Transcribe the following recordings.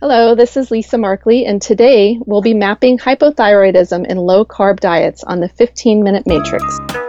Hello, this is Lisa Markley, and today we'll be mapping hypothyroidism in low-carb diets on the 15-minute matrix.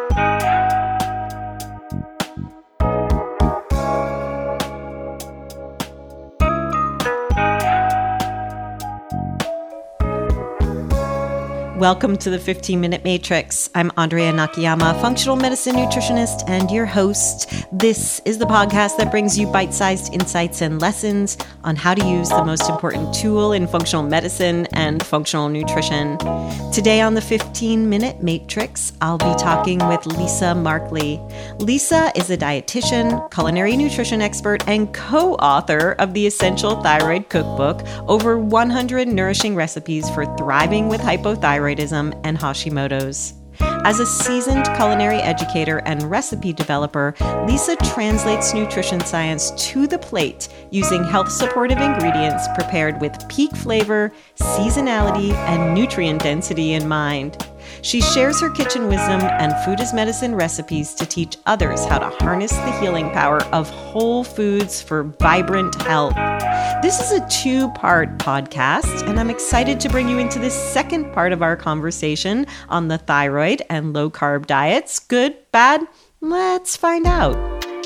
Welcome to the 15-Minute Matrix. I'm Andrea Nakayama, functional medicine nutritionist and your host. This is the podcast that brings you bite-sized insights and lessons on how to use the most important tool in functional medicine and functional nutrition. Today on the 15-Minute Matrix, I'll be talking with Lisa Markley. Lisa is a dietitian, culinary nutrition expert, and co-author of the Essential Thyroid Cookbook, over 100 nourishing recipes for thriving with hypothyroidism and Hashimoto's. As a seasoned culinary educator and recipe developer, Lisa translates nutrition science to the plate using health-supportive ingredients prepared with peak flavor, seasonality, and nutrient density in mind. She shares her kitchen wisdom and food as medicine recipes to teach others how to harness the healing power of whole foods for vibrant health. This is a two-part podcast, and I'm excited to bring you into this second part of our conversation on the thyroid and low-carb diets. Good, bad? Let's find out.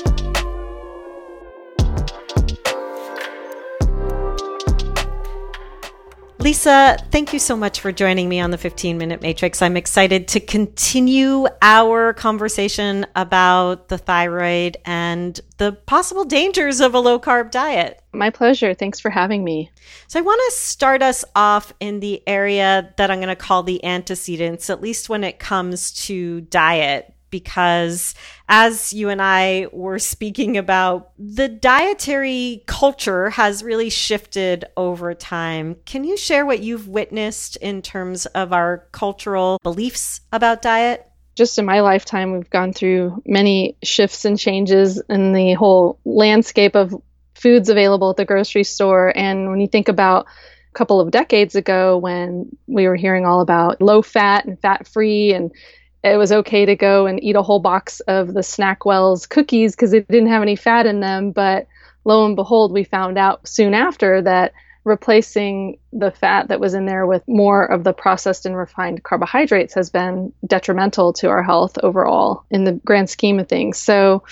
Lisa, thank you so much for joining me on the 15-Minute Matrix. I'm excited to continue our conversation about the thyroid and the possible dangers of a low-carb diet. My pleasure. Thanks for having me. So I want to start us off in the area that I'm going to call the antecedents, at least when it comes to diet. Because as you and I were speaking about, the dietary culture has really shifted over time. Can you share what you've witnessed in terms of our cultural beliefs about diet? Just in my lifetime, we've gone through many shifts and changes in the whole landscape of foods available at the grocery store. And when you think about a couple of decades ago, when we were hearing all about low fat and fat free, and it was okay to go and eat a whole box of the Snackwell's cookies because it didn't have any fat in them. But lo and behold, we found out soon after that replacing the fat that was in there with more of the processed and refined carbohydrates has been detrimental to our health overall in the grand scheme of things. So,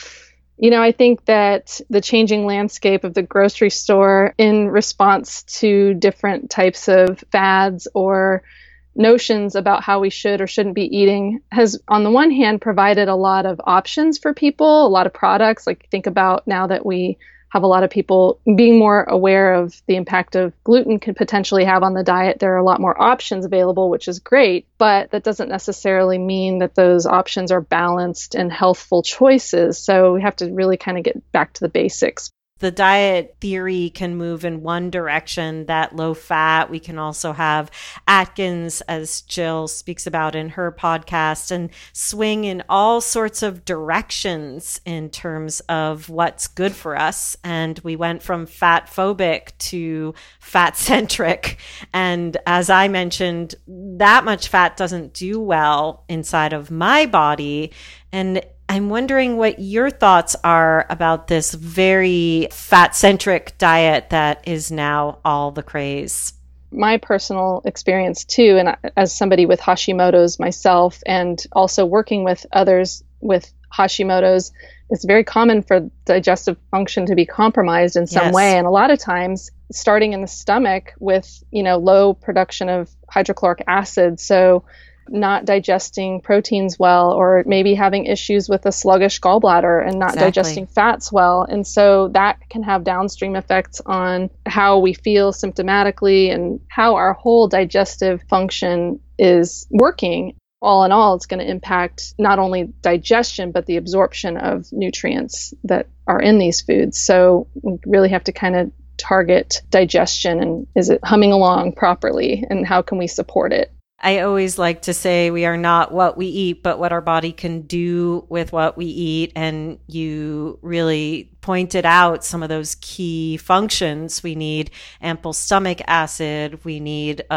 I think that the changing landscape of the grocery store in response to different types of fads or notions about how we should or shouldn't be eating has, on the one hand, provided a lot of options for people, a lot of products. Like, think about now that we have a lot of people being more aware of the impact of gluten can potentially have on the diet. There are a lot more options available, which is great, but that doesn't necessarily mean that those options are balanced and healthful choices. So we have to really kind of get back to the basics. The diet theory can move in one direction, that low fat. We can also have Atkins, as Jill speaks about in her podcast, and swing in all sorts of directions in terms of what's good for us. And we went from fat phobic to fat centric. And as I mentioned, that much fat doesn't do well inside of my body. And I'm wondering what your thoughts are about this very fat-centric diet that is now all the craze. My personal experience too, and as somebody with Hashimoto's myself, and also working with others with Hashimoto's, it's very common for digestive function to be compromised in some way. And a lot of times starting in the stomach with, low production of hydrochloric acid. So not digesting proteins well, or maybe having issues with a sluggish gallbladder and not digesting fats well. And so that can have downstream effects on how we feel symptomatically and how our whole digestive function is working. All in all, it's going to impact not only digestion, but the absorption of nutrients that are in these foods. So we really have to kind of target digestion, and is it humming along properly, and how can we support it? I always like to say we are not what we eat, but what our body can do with what we eat. And you really pointed out some of those key functions. We need ample stomach acid. We need a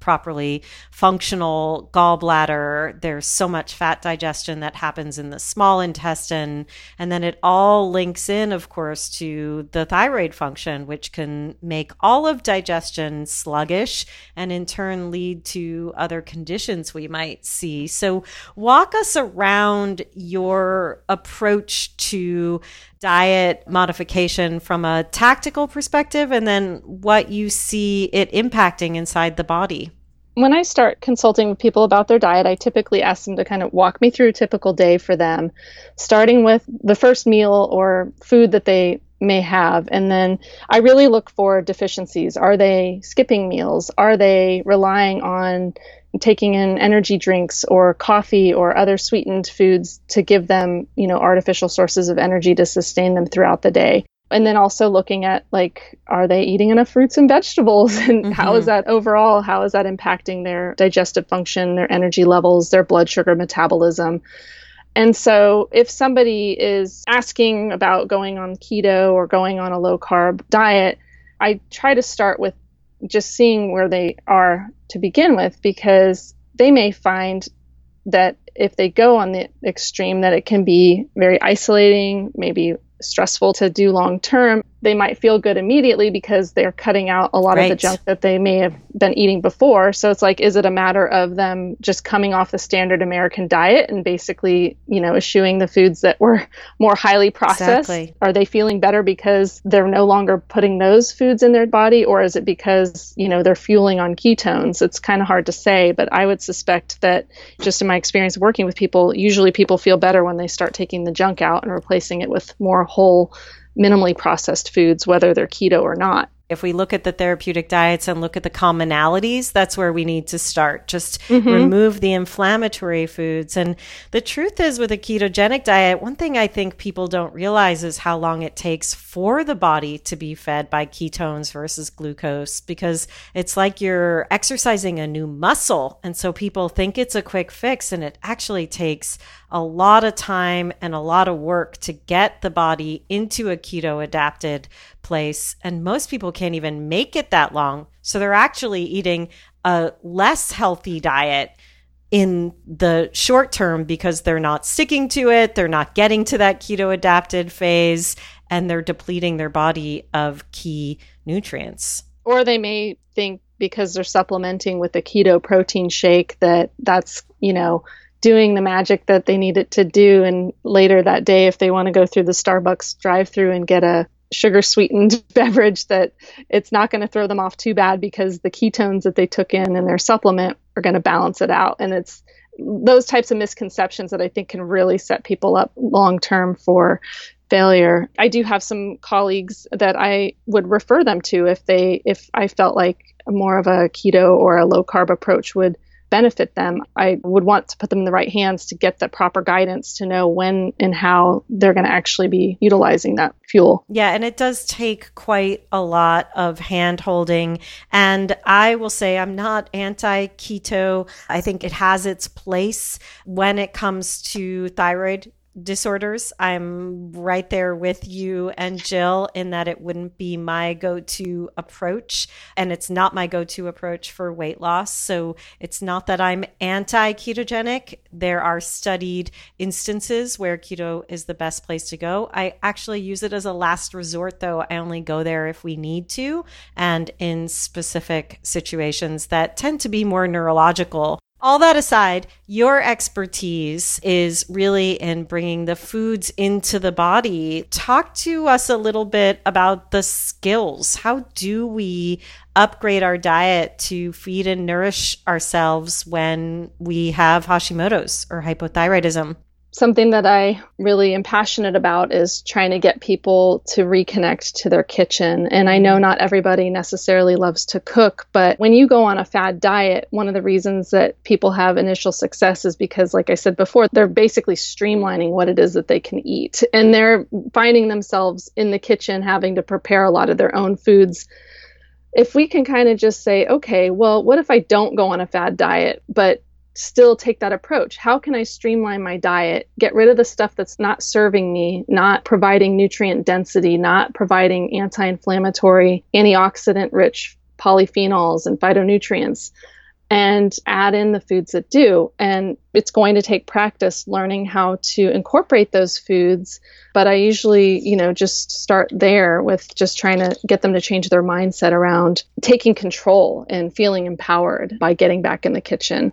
properly functional gallbladder. There's so much fat digestion that happens in the small intestine. And then it all links in, of course, to the thyroid function, which can make all of digestion sluggish and in turn lead to other conditions we might see. So walk us around your approach to diet modification from a tactical perspective, and then what you see it impacting inside the body. When I start consulting with people about their diet, I typically ask them to kind of walk me through a typical day for them, starting with the first meal or food that they may have. And then I really look for deficiencies. Are they skipping meals? Are they relying on taking in energy drinks or coffee or other sweetened foods to give them, artificial sources of energy to sustain them throughout the day? And then also looking at, like, are they eating enough fruits and vegetables? And how is that overall? How is that impacting their digestive function, their energy levels, their blood sugar metabolism? And so if somebody is asking about going on keto or going on a low carb diet, I try to start with just seeing where they are to begin with, because they may find that if they go on the extreme, that it can be very isolating, maybe stressful to do long term. They might feel good immediately because they're cutting out a lot of the junk that they may have been eating before. So it's like, is it a matter of them just coming off the standard American diet and basically, eschewing the foods that were more highly processed? Exactly. Are they feeling better because they're no longer putting those foods in their body? Or is it because, they're fueling on ketones? It's kind of hard to say, but I would suspect that, just in my experience working with people, usually people feel better when they start taking the junk out and replacing it with more whole, minimally processed foods, whether they're keto or not. If we look at the therapeutic diets and look at the commonalities, that's where we need to start. Just remove the inflammatory foods. And the truth is, with a ketogenic diet, one thing I think people don't realize is how long it takes for the body to be fed by ketones versus glucose, because it's like you're exercising a new muscle. And so people think it's a quick fix, and it actually takes a lot of time and a lot of work to get the body into a keto adapted place. And most people can't even make it that long. So they're actually eating a less healthy diet in the short term because they're not sticking to it. They're not getting to that keto adapted phase, and they're depleting their body of key nutrients. Or they may think because they're supplementing with a keto protein shake that's, doing the magic that they need it to do. And later that day, if they want to go through the Starbucks drive-through and get a sugar sweetened beverage, that it's not going to throw them off too bad because the ketones that they took in their supplement are going to balance it out. And it's those types of misconceptions that I think can really set people up long-term for failure. I do have some colleagues that I would refer them to if I felt like more of a keto or a low carb approach would benefit them. I would want to put them in the right hands to get the proper guidance to know when and how they're going to actually be utilizing that fuel. Yeah, and it does take quite a lot of hand holding. And I will say I'm not anti-keto. I think it has its place when it comes to thyroid disorders. I'm right there with you and Jill in that it wouldn't be my go-to approach, and it's not my go-to approach for weight loss. So it's not that I'm anti-ketogenic. There are studied instances where keto is the best place to go. I actually use it as a last resort, though. I only go there if we need to, and in specific situations that tend to be more neurological. All that aside, your expertise is really in bringing the foods into the body. Talk to us a little bit about the skills. How do we upgrade our diet to feed and nourish ourselves when we have Hashimoto's or hypothyroidism? Something that I really am passionate about is trying to get people to reconnect to their kitchen. And I know not everybody necessarily loves to cook, but when you go on a fad diet, one of the reasons that people have initial success is because, like I said before, they're basically streamlining what it is that they can eat. And they're finding themselves in the kitchen having to prepare a lot of their own foods. If we can kind of just say, okay, well, what if I don't go on a fad diet, but still take that approach? How can I streamline my diet, get rid of the stuff that's not serving me, not providing nutrient density, not providing anti-inflammatory, antioxidant-rich polyphenols and phytonutrients, and add in the foods that do. And it's going to take practice learning how to incorporate those foods. But I usually, just start there with just trying to get them to change their mindset around taking control and feeling empowered by getting back in the kitchen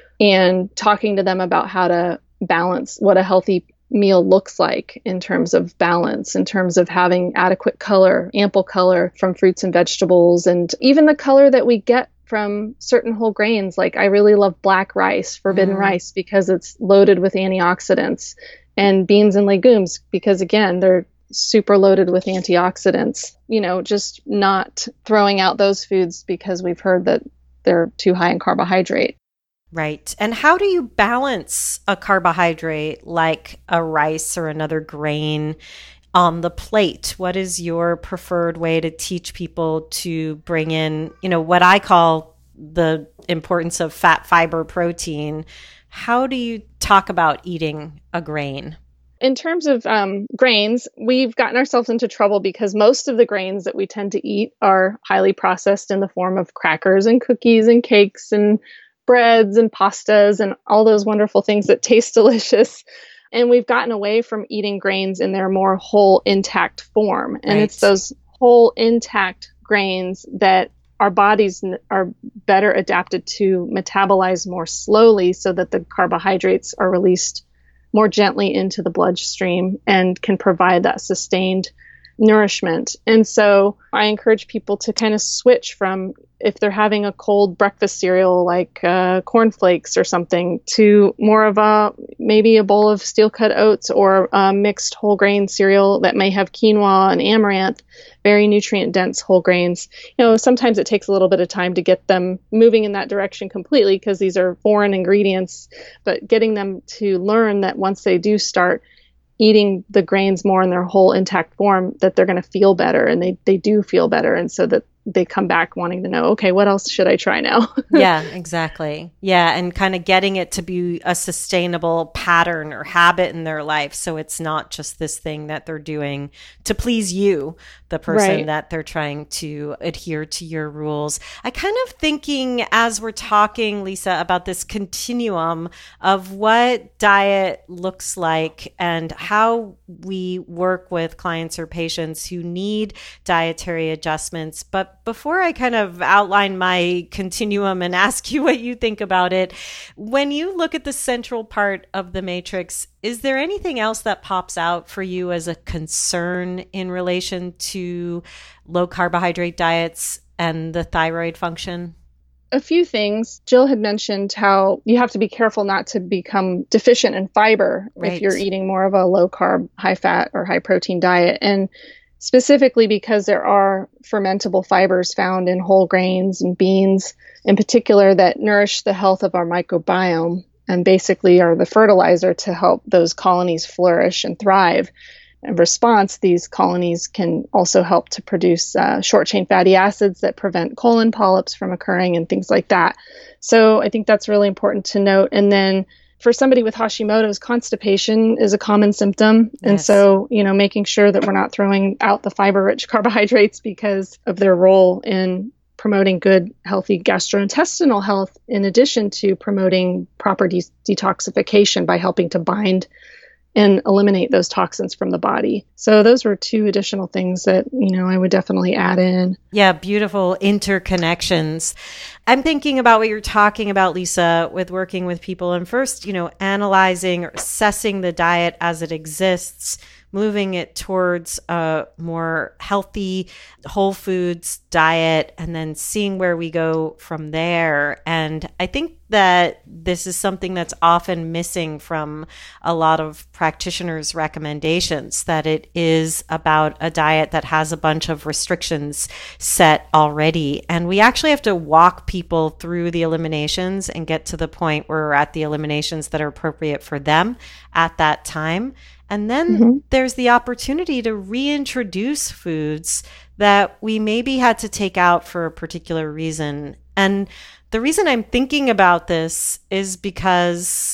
and talking to them about how to balance what a healthy meal looks like in terms of balance, in terms of having adequate color, ample color from fruits and vegetables, and even the color that we get from certain whole grains. Like I really love black rice, forbidden rice, because it's loaded with antioxidants, and beans and legumes, because again, they're super loaded with antioxidants. Just not throwing out those foods because we've heard that they're too high in carbohydrate. Right. And how do you balance a carbohydrate like a rice or another grain on the plate? What is your preferred way to teach people to bring in, what I call the importance of fat, fiber, protein? How do you talk about eating a grain? In terms of grains, we've gotten ourselves into trouble because most of the grains that we tend to eat are highly processed in the form of crackers and cookies and cakes and breads and pastas and all those wonderful things that taste delicious. And we've gotten away from eating grains in their more whole, intact form. And It's those whole, intact grains that our bodies are better adapted to metabolize more slowly so that the carbohydrates are released more gently into the bloodstream and can provide that sustained nourishment. And so I encourage people to kind of switch from, if they're having a cold breakfast cereal like cornflakes or something, to more of maybe a bowl of steel cut oats or a mixed whole grain cereal that may have quinoa and amaranth, very nutrient dense whole grains. Sometimes it takes a little bit of time to get them moving in that direction completely because these are foreign ingredients, but getting them to learn that once they do start eating the grains more in their whole intact form, that they're going to feel better, and they do feel better. And so that they come back wanting to know, okay, what else should I try now? Yeah, exactly. Yeah. And kind of getting it to be a sustainable pattern or habit in their life. So it's not just this thing that they're doing to please you, the person that they're trying to adhere to your rules. I kind of thinking as we're talking, Lisa, about this continuum of what diet looks like and how we work with clients or patients who need dietary adjustments. But before I kind of outline my continuum and ask you what you think about it, when you look at the central part of the matrix, is there anything else that pops out for you as a concern in relation to low carbohydrate diets and the thyroid function? A few things. Jill had mentioned how you have to be careful not to become deficient in fiber if you're eating more of a low carb, high fat, or high protein diet. And specifically because there are fermentable fibers found in whole grains and beans in particular that nourish the health of our microbiome and basically are the fertilizer to help those colonies flourish and thrive. In response, these colonies can also help to produce short-chain fatty acids that prevent colon polyps from occurring and things like that. So I think that's really important to note. And then for somebody with Hashimoto's, constipation is a common symptom. Yes. And so, making sure that we're not throwing out the fiber-rich carbohydrates because of their role in promoting good, healthy gastrointestinal health, in addition to promoting proper detoxification by helping to bind and eliminate those toxins from the body. So those were two additional things that, I would definitely add in. Yeah, beautiful interconnections. I'm thinking about what you're talking about, Lisa, with working with people and first, analyzing or assessing the diet as it exists, moving it towards a more healthy, whole foods diet, and then seeing where we go from there. And I think that this is something that's often missing from a lot of practitioners' recommendations, that it is about a diet that has a bunch of restrictions set already. And we actually have to walk people through the eliminations and get to the point where we're at the eliminations that are appropriate for them at that time. And then there's the opportunity to reintroduce foods that we maybe had to take out for a particular reason. And the reason I'm thinking about this is because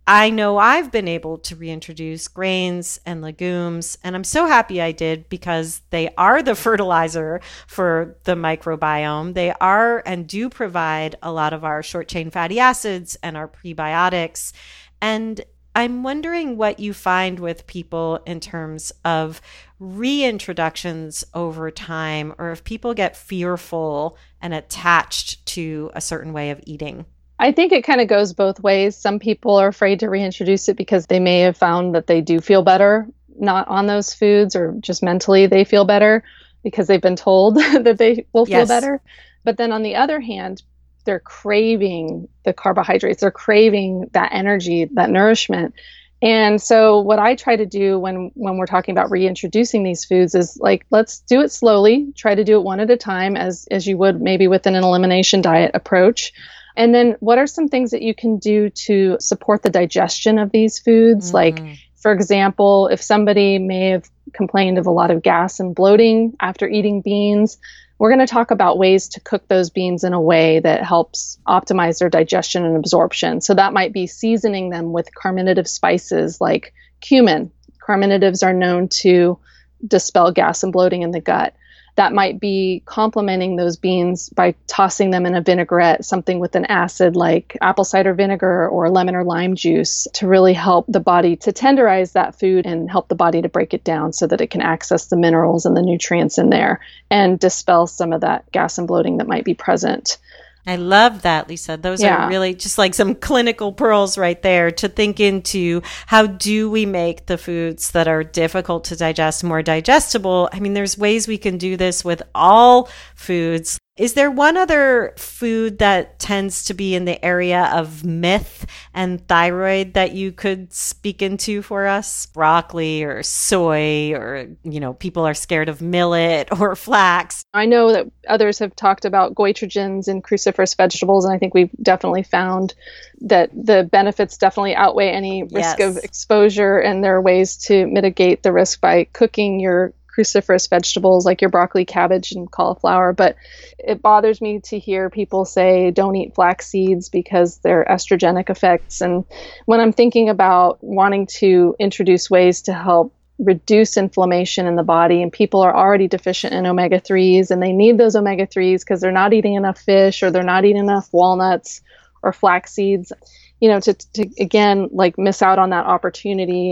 I know I've been able to reintroduce grains and legumes, and I'm so happy I did because they are the fertilizer for the microbiome. They are and do provide a lot of our short chain fatty acids and our prebiotics. And I'm wondering what you find with people in terms of reintroductions over time, or if people get fearful and attached to a certain way of eating. I think it kind of goes both ways. Some people are afraid to reintroduce it because they may have found that they do feel better not on those foods, or just mentally they feel better because they've been told that they will feel better. But then on the other hand, they're craving the carbohydrates, they're craving that energy, that nourishment. And so what I try to do when we're talking about reintroducing these foods is like, let's do it slowly, try to do it one at a time as you would maybe with an elimination diet approach. And then what are some things that you can do to support the digestion of these foods? Like, for example, if somebody may have complained of a lot of gas and bloating after eating beans, we're going to talk about ways to cook those beans in a way that helps optimize their digestion and absorption. So that might be seasoning them with carminative spices like cumin. Carminatives are known to dispel gas and bloating in the gut. That might be complementing those beans by tossing them in a vinaigrette, something with an acid like apple cider vinegar or lemon or lime juice, to really help the body to tenderize that food and help the body to break it down so that it can access the minerals and the nutrients in there and dispel some of that gas and bloating that might be present. I love that, Lisa. Those are really just like some clinical pearls right there to think into. How do we make the foods that are difficult to digest more digestible? I mean, there's ways we can do this with all foods. Is there one other food that tends to be in the area of myth and thyroid that you could speak into for us? Broccoli or soy, or, people are scared of millet or flax. I know that others have talked about goitrogens in cruciferous vegetables, and I think we've definitely found that the benefits definitely outweigh any risk of exposure, and there are ways to mitigate the risk by cooking your cruciferous vegetables like your broccoli, cabbage, and cauliflower. But it bothers me to hear people say don't eat flax seeds because they're estrogenic effects. And when I'm thinking about wanting to introduce ways to help reduce inflammation in the body, and people are already deficient in omega-3s and they need those omega-3s because they're not eating enough fish or they're not eating enough walnuts or flax seeds, to again, like, miss out on that opportunity.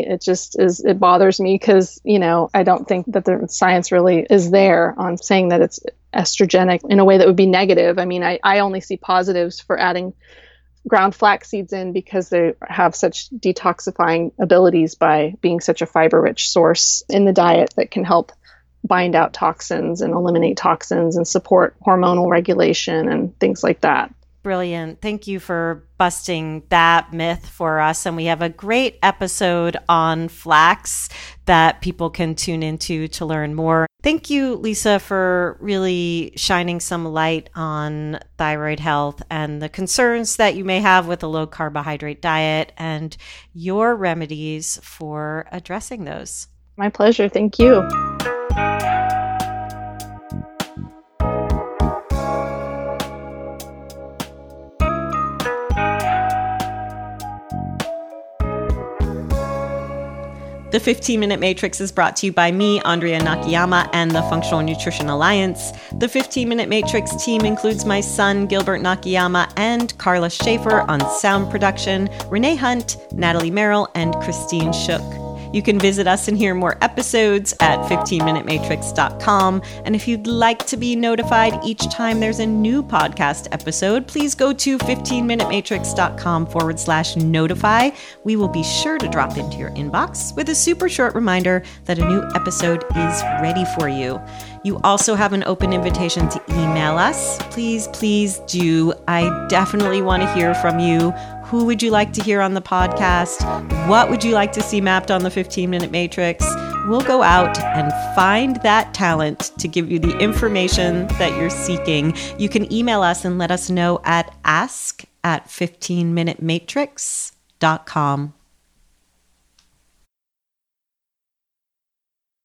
It bothers me because, I don't think that the science really is there on saying that it's estrogenic in a way that would be negative. I mean, I only see positives for adding ground flax seeds in because they have such detoxifying abilities by being such a fiber-rich source in the diet that can help bind out toxins and eliminate toxins and support hormonal regulation and things like that. Brilliant. Thank you for busting that myth for us. And we have a great episode on flax that people can tune into to learn more. Thank you, Lisa, for really shining some light on thyroid health and the concerns that you may have with a low carbohydrate diet and your remedies for addressing those. My pleasure. Thank you. The 15-Minute Matrix is brought to you by me, Andrea Nakayama, and the Functional Nutrition Alliance. The 15-Minute Matrix team includes my son, Gilbert Nakayama, and Carla Schaefer on sound production, Renee Hunt, Natalie Merrill, and Christine Shook. You can visit us and hear more episodes at 15minutematrix.com. And if you'd like to be notified each time there's a new podcast episode, please go to 15minutematrix.com/notify. We will be sure to drop into your inbox with a super short reminder that a new episode is ready for you. You also have an open invitation to email us. Please do. I definitely want to hear from you. Who would you like to hear on the podcast? What would you like to see mapped on the 15-Minute Matrix? We'll go out and find that talent to give you the information that you're seeking. You can email us and let us know at ask@15minutematrix.com.